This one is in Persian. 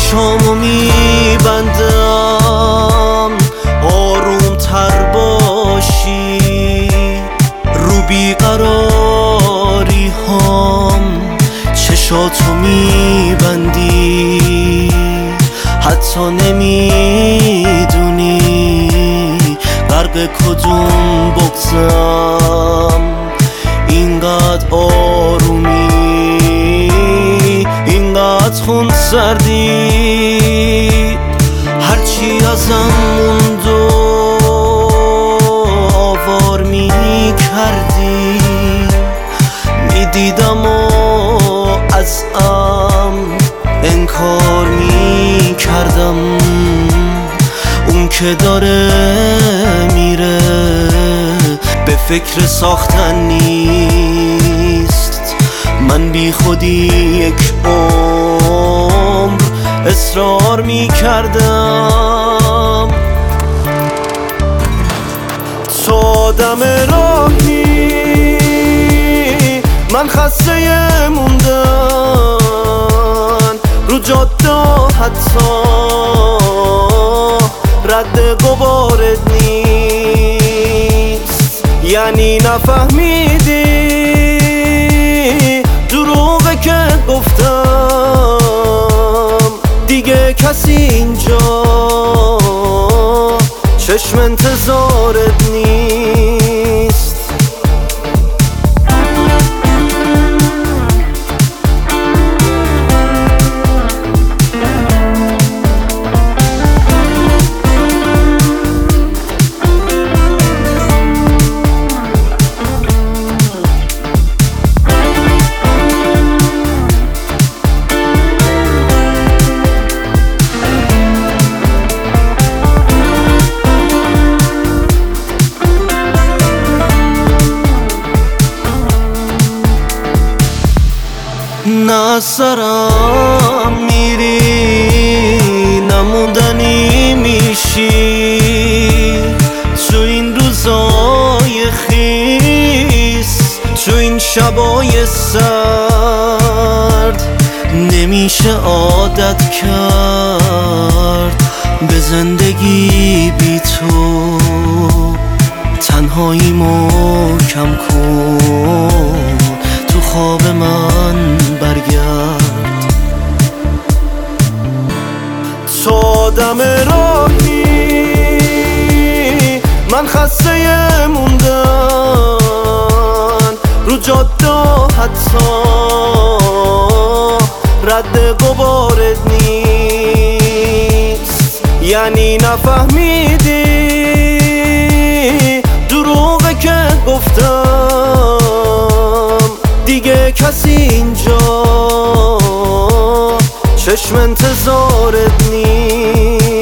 چشامو میبندم آروم تر باشی، رو بیقراری هم چشاتو میبندی، حتی نمیدونی غرق کدوم بغضم. اینقدر آرومی، اینقدر خونسردی، هرچی ازم موند و آوار میکردی، میدیدم و ازم انکار میکردم. اون که داره میره به فکر ساختن نیست، من بی خودی یک عمر اصرار میکردم. تو آدم راهی، من خسته موندن رو جاده، حتی رد غبارت نیست. یعنی نفهمیدی دروغه که گفتم، دیگه کسی اینجا چشم انتظارت نیست. نه سرم میری، نموندنی میشی تو این روزای خیس، تو این شبای سرد. نمیشه عادت کرد به زندگی بی تو، تنهاییمو کم کن، تو خواب من برگرد. تو آدم راهی، من خسته موندن رو جاده، حتی رد غبارت نیست. یعنی نفهمیدی دروغه که گفتم، دیگه کسی اینجا چشم انتظارت نیست.